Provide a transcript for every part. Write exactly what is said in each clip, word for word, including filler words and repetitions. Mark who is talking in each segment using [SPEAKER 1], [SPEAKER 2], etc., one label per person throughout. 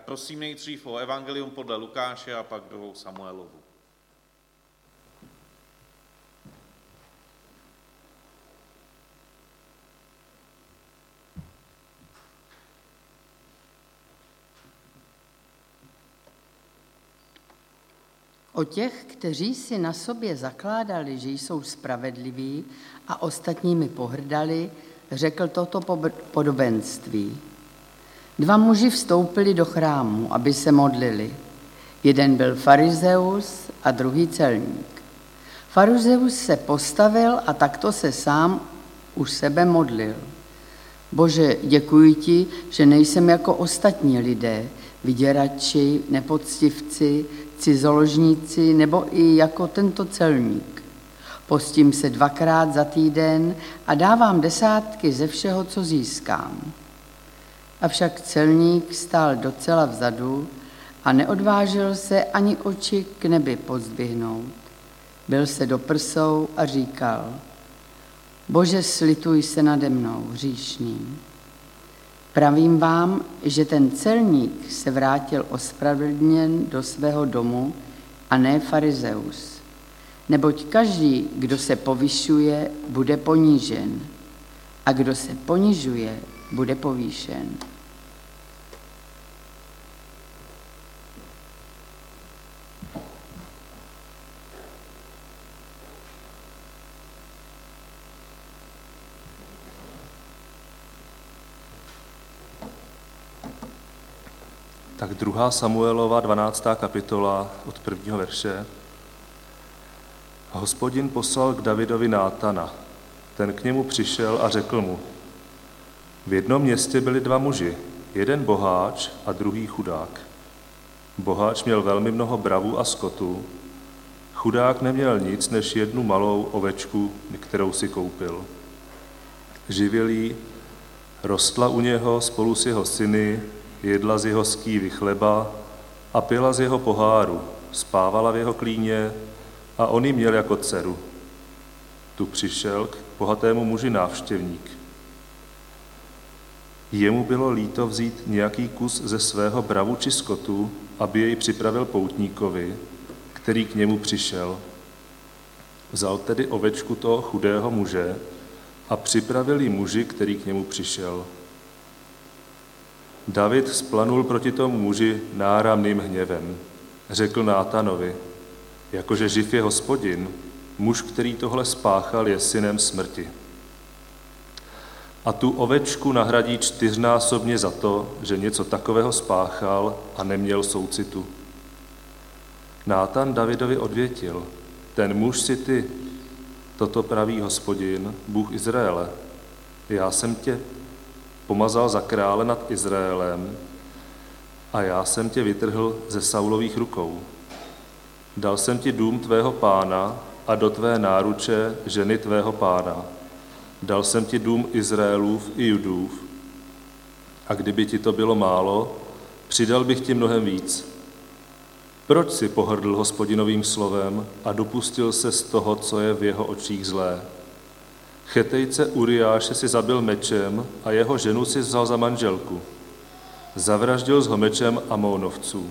[SPEAKER 1] prosím nejdřív o evangelium podle Lukáše a pak druhou Samuelovu.
[SPEAKER 2] O těch, kteří si na sobě zakládali, že jsou spravedliví a ostatními pohrdali, řekl toto podobenství. Dva muži vstoupili do chrámu, aby se modlili. Jeden byl farizeus a druhý celník. Farizeus se postavil a takto se sám u sebe modlil. Bože, děkuji ti, že nejsem jako ostatní lidé, vyděrači, nepoctivci, cizoložníci nebo i jako tento celník. Postím se dvakrát za týden a dávám desátky ze všeho, co získám. Avšak celník stál docela vzadu a neodvážil se ani oči k nebi pozdvihnout. Bil se do prsou a říkal: Bože, slituj se nade mnou, hříšným. Pravím vám, že ten celník se vrátil ospravedlněn do svého domu a ne farizeus. Neboť každý, kdo se povyšuje, bude ponížen, a kdo se ponižuje, bude povýšen.
[SPEAKER 3] Tak druhá Samuelova, dvanáctá kapitola od prvního verše. Hospodin poslal k Davidovi Nátana. Ten k němu přišel a řekl mu: V jednom městě byli dva muži, jeden boháč a druhý chudák. Boháč měl velmi mnoho bravů a skotu, chudák neměl nic než jednu malou ovečku, kterou si koupil. Živil jí, rostla u něho spolu s jeho syny, jedla z jeho skývy chleba a pila z jeho poháru, spávala v jeho klíně a on ji měl jako dceru. Tu přišel k bohatému muži návštěvník. Jemu bylo líto vzít nějaký kus ze svého bravu či skotu, aby jej připravil poutníkovi, který k němu přišel. Vzal tedy ovečku toho chudého muže a připravil ji muži, který k němu přišel. David splanul proti tomu muži náramným hněvem. Řekl Nátanovi: Jakože živ je Hospodin, muž, který tohle spáchal, je synem smrti. A tu ovečku nahradí čtyřnásobně za to, že něco takového spáchal a neměl soucitu. Nátan Davidovi odvětil: Ten muž si ty, toto praví Hospodin, Bůh Izraele. Já jsem tě pomazal za krále nad Izraelem a já jsem tě vytrhl ze Saulových rukou. Dal jsem ti dům tvého pána a do tvé náruče ženy tvého pána. Dal jsem ti dům Izraelův i Judův. A kdyby ti to bylo málo, přidal bych ti mnohem víc. Proč si pohrdl Hospodinovým slovem a dopustil se z toho, co je v jeho očích zlé? Chetejce Uriáše si zabil mečem a jeho ženu si vzal za manželku. Zavraždil s ho mečem Amónovců.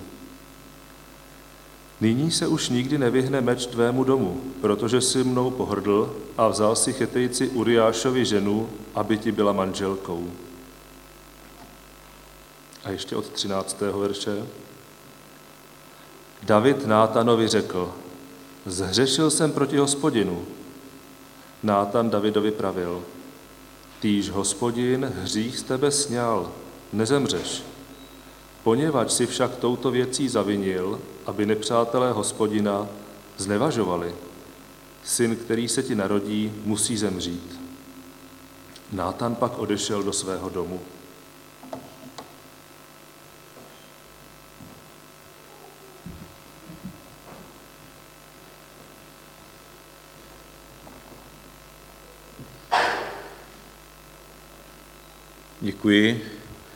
[SPEAKER 3] Nyní se už nikdy nevyhne meč tvému domu, protože si mnou pohrdl a vzal si Chetejci Uriášovi ženu, aby ti byla manželkou. A ještě od třináctého verše. David Nátanovi řekl: Zhřešil jsem proti Hospodinu. Nátan Davidovi pravil: Týž Hospodin hřích z tebe sňal, nezemřeš. Poněvadž si však touto věcí zavinil, aby nepřátelé Hospodina znevažovali. Syn, který se ti narodí, musí zemřít. Nátan pak odešel do svého domu.
[SPEAKER 1] Děkuji.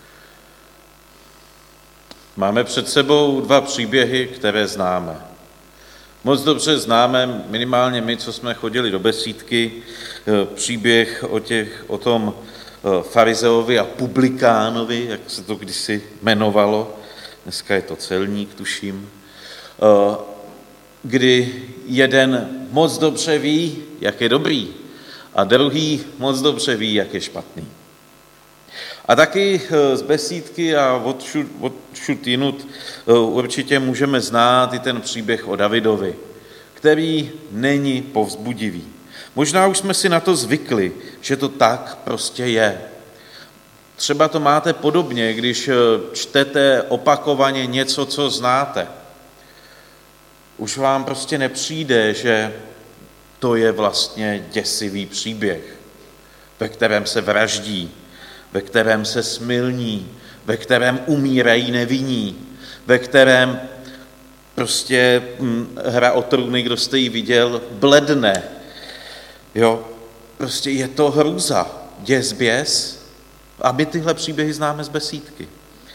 [SPEAKER 1] Máme před sebou dva příběhy, které známe. Moc dobře známe, minimálně my, co jsme chodili do besídky, příběh o, těch, o tom farizeovi a publikánovi, jak se to kdysi jmenovalo, dneska je to celník, tuším, kdy jeden moc dobře ví, jak je dobrý, a druhý moc dobře ví, jak je špatný. A taky z besídky a odšud, odšud jinut určitě můžeme znát i ten příběh o Davidovi, který není povzbudivý. Možná už jsme si na to zvykli, že to tak prostě je. Třeba to máte podobně, když čtete opakovaně něco, co znáte. Už vám prostě nepřijde, že to je vlastně děsivý příběh, ve kterém se vraždí, ve kterém se smilní, ve kterém umírají nevinní, ve kterém prostě Hra o trůny, kdo jste ji viděl, bledne. Jo, prostě je to hrůza, děs běs, a my tyhle příběhy známe z besídky.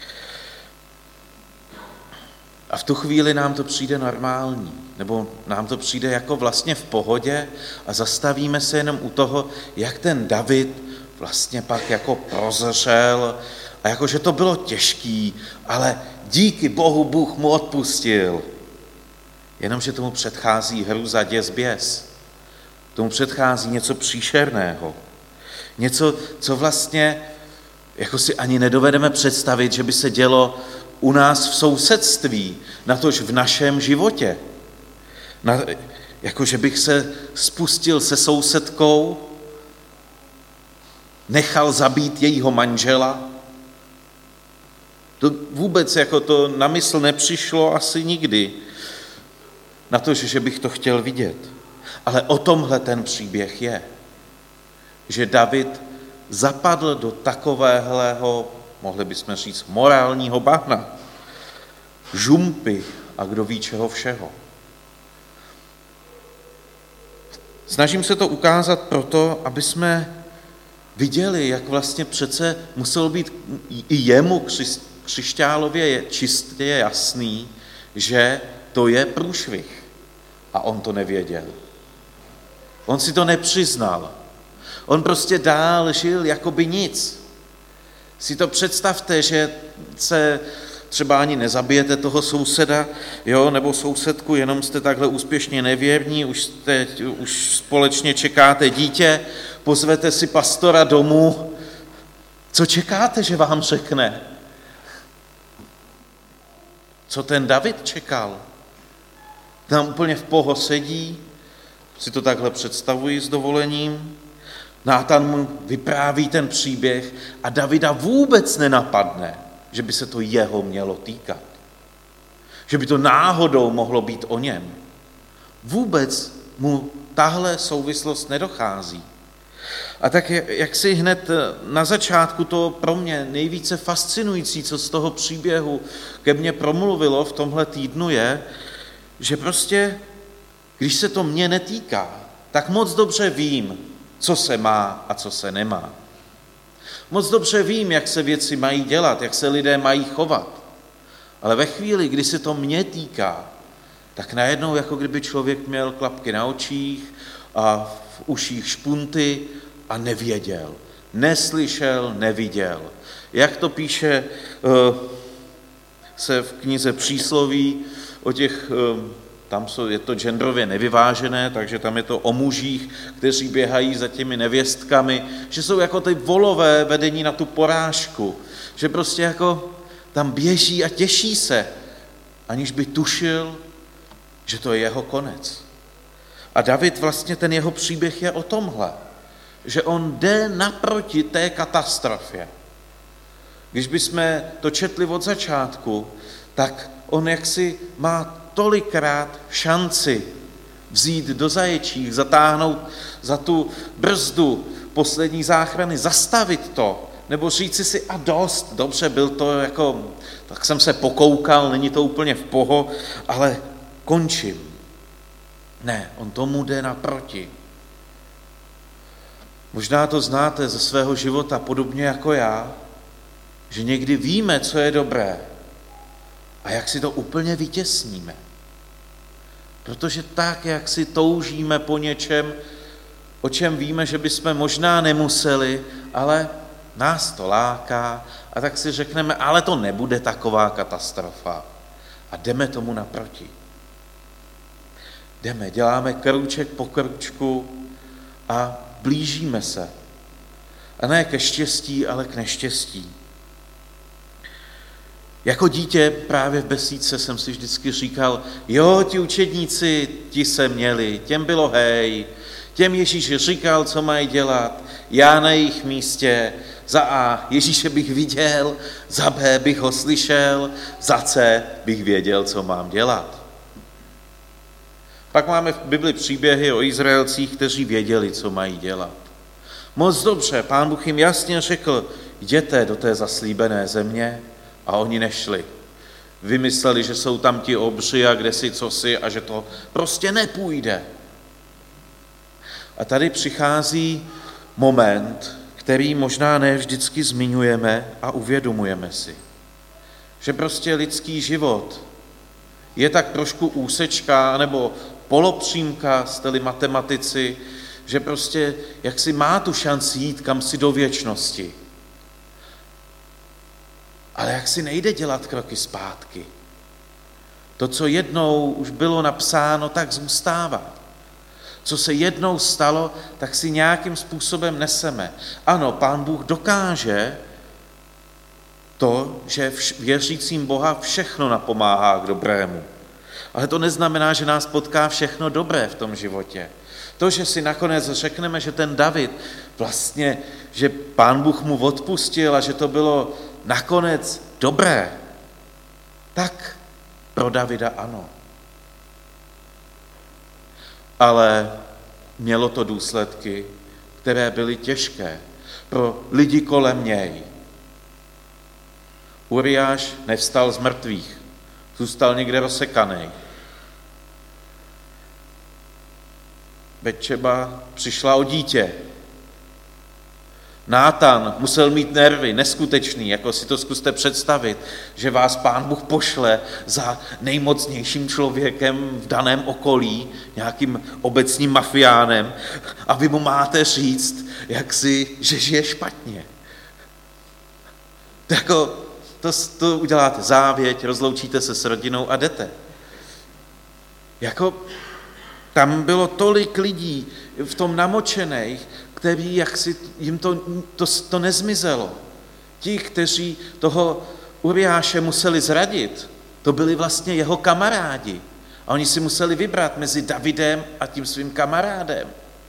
[SPEAKER 1] A v tu chvíli nám to přijde normální, nebo nám to přijde jako vlastně v pohodě a zastavíme se jenom u toho, jak ten David vlastně pak jako prozřel a jako, že to bylo těžký, ale díky Bohu Bůh mu odpustil. Jenomže tomu předchází hrůza, děs, běs. Tomu předchází něco příšerného. Něco, co vlastně jako si ani nedovedeme představit, že by se dělo u nás v sousedství, natož v našem životě. Na, jako, že bych se spustil se sousedkou, nechal zabít jejího manžela. To vůbec jako to na mysl nepřišlo asi nikdy, na to, že bych to chtěl vidět. Ale o tomhle ten příběh je, že David zapadl do takového, mohli bychom říct, morálního bahna, žumpy a kdo ví čeho všeho. Snažím se to ukázat proto, aby jsme viděli, jak vlastně přece muselo být i jemu křišťálově čistě jasný, že to je průšvih. A on to nevěděl. On si to nepřiznal. On prostě dál žil jako by nic. Si to představte, že se třeba ani nezabijete toho souseda, jo, nebo sousedku, jenom jste takhle úspěšně nevěrní, už, jste, už společně čekáte dítě, pozvete si pastora domů. Co čekáte, že vám řekne? Co ten David čekal? Tam úplně v poho sedí, si to takhle představuji s dovolením, Nátan mu vypráví ten příběh a Davida vůbec nenapadne, že by se to jeho mělo týkat. Že by to náhodou mohlo být o něm. Vůbec mu tahle souvislost nedochází. A tak jak si hned na začátku to pro mě nejvíce fascinující, co z toho příběhu ke mně promluvilo v tomhle týdnu je, že prostě, když se to mě netýká, tak moc dobře vím, co se má a co se nemá. Moc dobře vím, jak se věci mají dělat, jak se lidé mají chovat. Ale ve chvíli, kdy se to mě týká, tak najednou, jako kdyby člověk měl klapky na očích a v uších špunty a nevěděl. Neslyšel, neviděl. Jak to píše se v knize Přísloví o těch, tam jsou, je to genderově nevyvážené, takže tam je to o mužích, kteří běhají za těmi nevěstkami, že jsou jako ty volové vedení na tu porážku, že prostě jako tam běží a těší se, aniž by tušil, že to je jeho konec. A David vlastně, ten jeho příběh je o tomhle, že on jde naproti té katastrofě. Když bychom to četli od začátku, tak on jaksi má tolikrát šanci vzít do zaječích, zatáhnout za tu brzdu poslední záchrany, zastavit to, nebo říci si a dost, dobře, byl to jako, tak jsem se pokoukal, není to úplně v poho, ale končím. Ne, on tomu jde naproti. Možná to znáte ze svého života podobně jako já, že někdy víme, co je dobré a jak si to úplně vytěsníme. Protože tak, jak si toužíme po něčem, o čem víme, že bychom možná nemuseli, ale nás to láká a tak si řekneme, ale to nebude taková katastrofa. A jdeme tomu naproti. Jdeme, děláme krůček po krůčku a blížíme se. A ne ke štěstí, ale k neštěstí. Jako dítě právě v besídce jsem si vždycky říkal, jo, ti učedníci, ti se měli, těm bylo hej, těm Ježíš říkal, co mají dělat, já na jejich místě, za A Ježíše bych viděl, za B bych ho slyšel, za C bych věděl, co mám dělat. Pak máme v Bibli příběhy o Izraelcích, kteří věděli, co mají dělat. Moc dobře, Pán Bůh jim jasně řekl, jděte do té zaslíbené země, a oni nešli. Vymysleli, že jsou tam ti obři a kdesi cosi a že to prostě nepůjde. A tady přichází moment, který možná ne vždycky zmiňujeme a uvědomujeme si. Že prostě lidský život je tak trošku úsečka nebo polopřímka, jste-li matematici, že prostě jak si má tu šanci jít kam si do věčnosti. Ale jak si nejde dělat kroky zpátky. To, co jednou už bylo napsáno, tak zůstává. Co se jednou stalo, tak si nějakým způsobem neseme. Ano, Pán Bůh dokáže to, že věřícím Boha všechno napomáhá k dobrému. Ale to neznamená, že nás potká všechno dobré v tom životě. To, že si nakonec řekneme, že ten David vlastně, že Pán Bůh mu odpustil a že to bylo nakonec dobré, tak pro Davida ano. Ale mělo to důsledky, které byly těžké pro lidi kolem něj. Uriáš nevstal z mrtvých, zůstal někde rozsekaný. Betšeba přišla o dítě. Nátan musel mít nervy, neskutečný, jako si to zkuste představit, že vás Pán Bůh pošle za nejmocnějším člověkem v daném okolí, nějakým obecním mafiánem, a vy mu máte říct, jak si, že žije špatně. Jako, to, to uděláte závěť, rozloučíte se s rodinou a jdete. Jako, tam bylo tolik lidí v tom namočených, který, jak si jim to, to, to nezmizelo. Ti, kteří toho Uriáše museli zradit, to byli vlastně jeho kamarádi. A oni si museli vybrat mezi Davidem a tím svým kamarádem.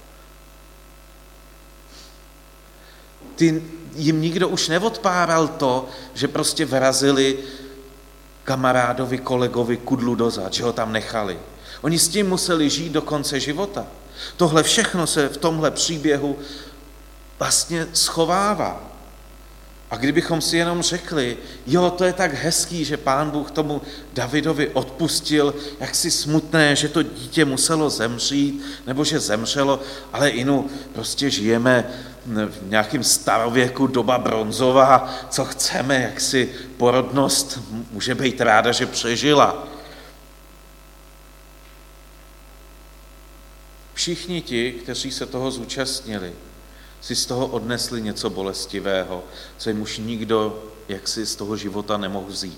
[SPEAKER 1] Ty, jim nikdo už neodpáral to, že prostě vrazili kamarádovi, kolegovi kudlu dozad, že ho tam nechali. Oni s tím museli žít do konce života. Tohle všechno se v tomhle příběhu vlastně schovává. A kdybychom si jenom řekli, jo, to je tak hezký, že Pán Bůh tomu Davidovi odpustil, jak si smutné, že to dítě muselo zemřít, nebo že zemřelo, ale inu, prostě žijeme v nějakém starověku, doba bronzová, co chceme, jak si porodnost může být ráda, že přežila. Všichni ti, kteří se toho zúčastnili, si z toho odnesli něco bolestivého, co jim už nikdo jaksi z toho života nemohl vzít.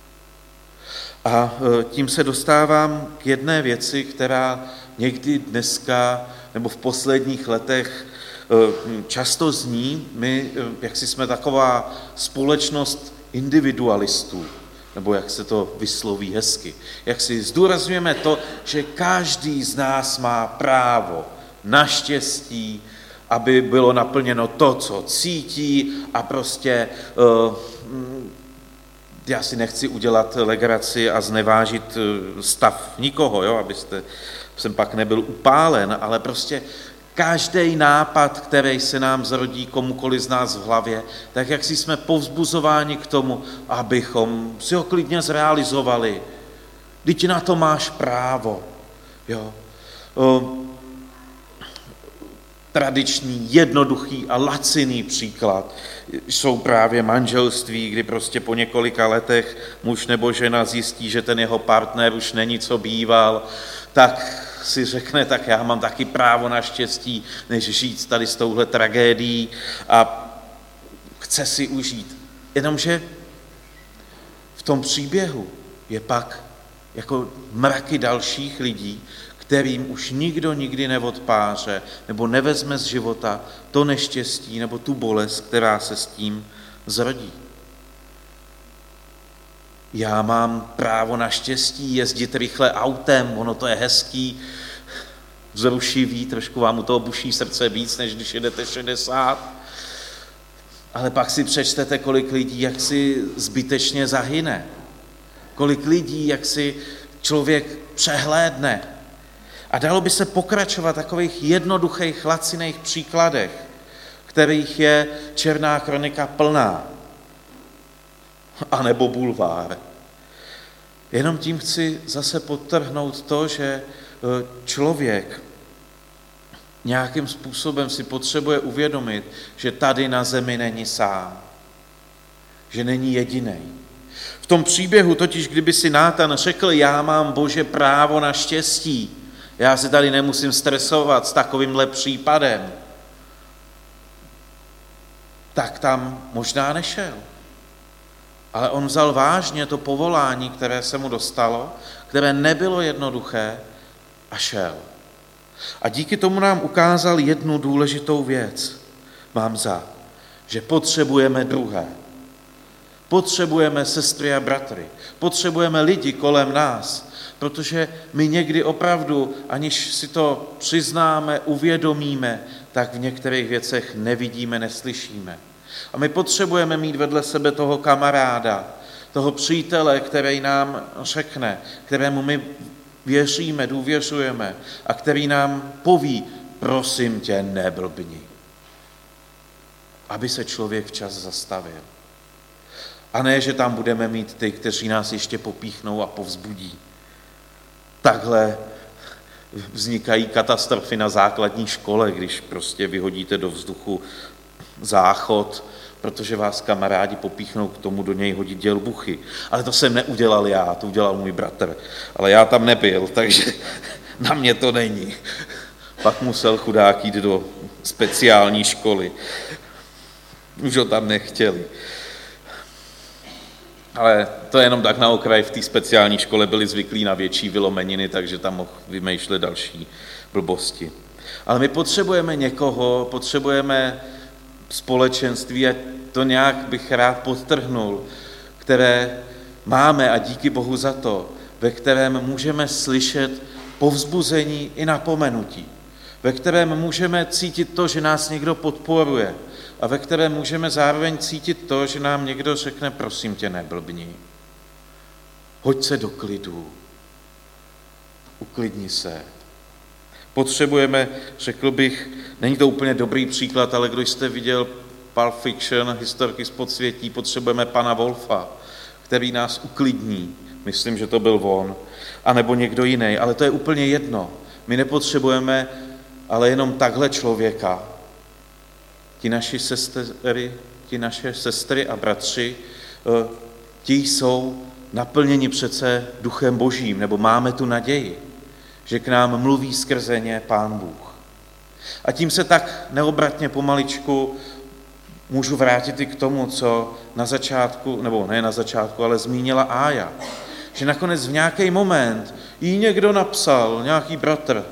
[SPEAKER 1] A tím se dostávám k jedné věci, která někdy dneska nebo v posledních letech často zní. My, jak si jsme taková společnost individualistů, nebo jak se to vysloví hezky. Jak si zdůrazňujeme to, že každý z nás má právo na štěstí, aby bylo naplněno to, co cítí a prostě uh, já si nechci udělat legraci a znevážit stav nikoho, jo, abyste jsem pak nebyl upálen, ale prostě každý nápad, který se nám zrodí komukoliv z nás v hlavě, tak jak si jsme povzbuzováni k tomu, abychom si ho klidně zrealizovali. Vždyť na to máš právo. Jo. O, tradiční, jednoduchý a laciný příklad jsou právě manželství, kdy prostě po několika letech muž nebo žena zjistí, že ten jeho partner už není, co býval, tak si řekne, tak já mám taky právo na štěstí, než žít tady s touhle tragédií a chce si užít. Jenomže v tom příběhu je pak jako mraky dalších lidí, kterým už nikdo nikdy neodpáře nebo nevezme z života to neštěstí nebo tu bolest, která se s tím zrodí. Já mám právo na štěstí jezdit rychle autem, ono to je hezký, vzrušivý, trošku vám u toho buší srdce víc, než když jedete šedesát. Ale pak si přečtete, kolik lidí, jak si zbytečně zahyne. Kolik lidí, jak si člověk přehlédne. A dalo by se pokračovat takových jednoduchých, laciných příkladech, kterých je Černá kronika plná. A nebo bulvár. Jenom tím chci zase podtrhnout to, že člověk nějakým způsobem si potřebuje uvědomit, že tady na zemi není sám. Že není jedinej. V tom příběhu totiž, kdyby si Nátan řekl, já mám Bože právo na štěstí, já si tady nemusím stresovat s takovýmhle případem, tak tam možná nešel. Ale on vzal vážně to povolání, které se mu dostalo, které nebylo jednoduché, a šel. A díky tomu nám ukázal jednu důležitou věc. Mám za, že potřebujeme druhé. Potřebujeme sestry a bratry. Potřebujeme lidi kolem nás, protože my někdy opravdu, aniž si to přiznáme, uvědomíme, tak v některých věcech nevidíme, neslyšíme. A my potřebujeme mít vedle sebe toho kamaráda, toho přítele, který nám řekne, kterému my věříme, důvěřujeme a který nám poví, prosím tě, neblbni. Aby se člověk včas zastavil. A ne, že tam budeme mít ty, kteří nás ještě popíchnou a povzbudí. Takhle vznikají katastrofy na základní škole, když prostě vyhodíte do vzduchu záchod, protože vás kamarádi popíchnou k tomu do něj hodit dělbuchy. Ale to jsem neudělal já, to udělal můj bratr. Ale já tam nebyl, takže na mě to není. Pak musel chudák jít do speciální školy. Už ho tam nechtěli. Ale to je jenom tak na okraj, v té speciální škole byli zvyklí na větší vylomeniny, takže tam mohl vymýšlet další blbosti. Ale my potřebujeme někoho, potřebujeme společenství, a to nějak bych rád podtrhnul, které máme a díky Bohu za to, ve kterém můžeme slyšet povzbuzení i napomenutí, ve kterém můžeme cítit to, že nás někdo podporuje a ve kterém můžeme zároveň cítit to, že nám někdo řekne, prosím tě, neblbni, hoď se do klidu, uklidni se. Potřebujeme, řekl bych, není to úplně dobrý příklad, ale kdo jste viděl Pulp Fiction, Historky z podsvětí, potřebujeme pana Wolfa, který nás uklidní. Myslím, že to byl on, anebo někdo jiný, ale to je úplně jedno. My nepotřebujeme ale jenom takhle člověka. Ti naši sestry, ti naše sestry a bratři, ti jsou naplněni přece Duchem Božím, nebo máme tu naději, že k nám mluví skrze ně Pán Bůh. A tím se tak neobratně pomaličku můžu vrátit i k tomu, co na začátku, nebo ne na začátku, ale zmínila Ája. Že nakonec v nějaký moment jí někdo napsal, nějaký bratr.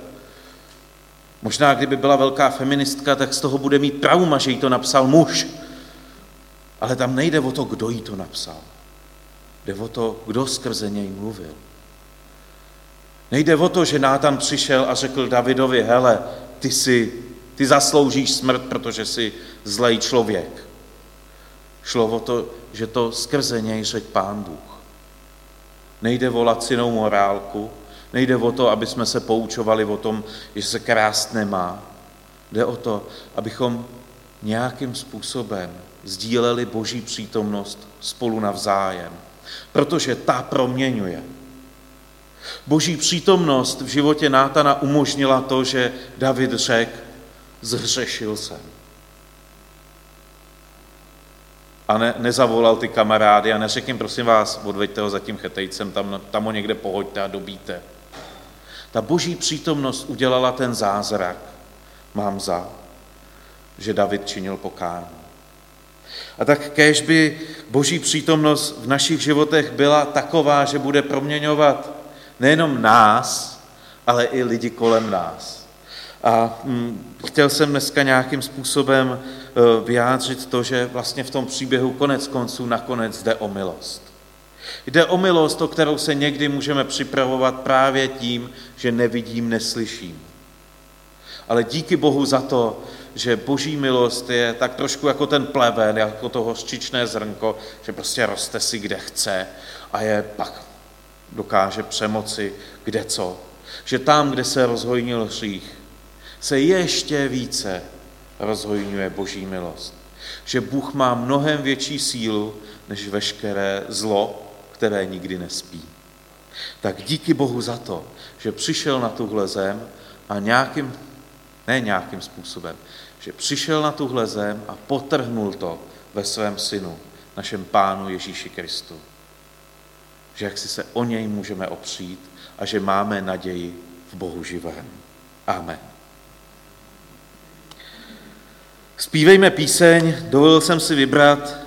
[SPEAKER 1] Možná, kdyby byla velká feministka, tak z toho bude mít trauma, že jí to napsal muž. Ale tam nejde o to, kdo jí to napsal. Jde o to, kdo skrze něj mluvil. Nejde o to, že Nátan přišel a řekl Davidovi, hele, ty, si, ty zasloužíš smrt, protože jsi zlej člověk. Šlo o to, že to skrze něj řekl Pán Bůh. Nejde o lacinou morálku, nejde o to, aby jsme se poučovali o tom, že se krást nemá. Jde o to, abychom nějakým způsobem sdíleli Boží přítomnost spolu navzájem, protože ta proměňuje. Boží přítomnost v životě Nátana umožnila to, že David řekl, zhřešil jsem. A ne, nezavolal ty kamarády a neřekl jim, prosím vás, odveďte ho za tím chetejcem, tam, tam ho někde pohoďte a dobíte. Ta Boží přítomnost udělala ten zázrak, mám za, že David činil pokání. A tak kéž by Boží přítomnost v našich životech byla taková, že bude proměňovat nejenom nás, ale i lidi kolem nás. A hm, chtěl jsem dneska nějakým způsobem uh, vyjádřit to, že vlastně v tom příběhu konec konců nakonec jde o milost. Jde o milost, o kterou se někdy můžeme připravovat právě tím, že nevidím, neslyším. Ale díky Bohu za to, že Boží milost je tak trošku jako ten pleven, jako to hořčičné zrnko, že prostě roste si kde chce a je pak dokáže přemoci kde co. Že tam, kde se rozhojnil hřích, se ještě více rozhojňuje Boží milost. Že Bůh má mnohem větší sílu než veškeré zlo, které nikdy nespí. Tak díky Bohu za to, že přišel na tuhle zem a nějakým, ne nějakým způsobem, že přišel na tuhle zem a potrhnul to ve svém synu, našem Pánu Ježíši Kristu. Že jak si se o něj můžeme opřít a že máme naději v Bohu živém. Amen. Zpívejme píseň, dovolil jsem si vybrat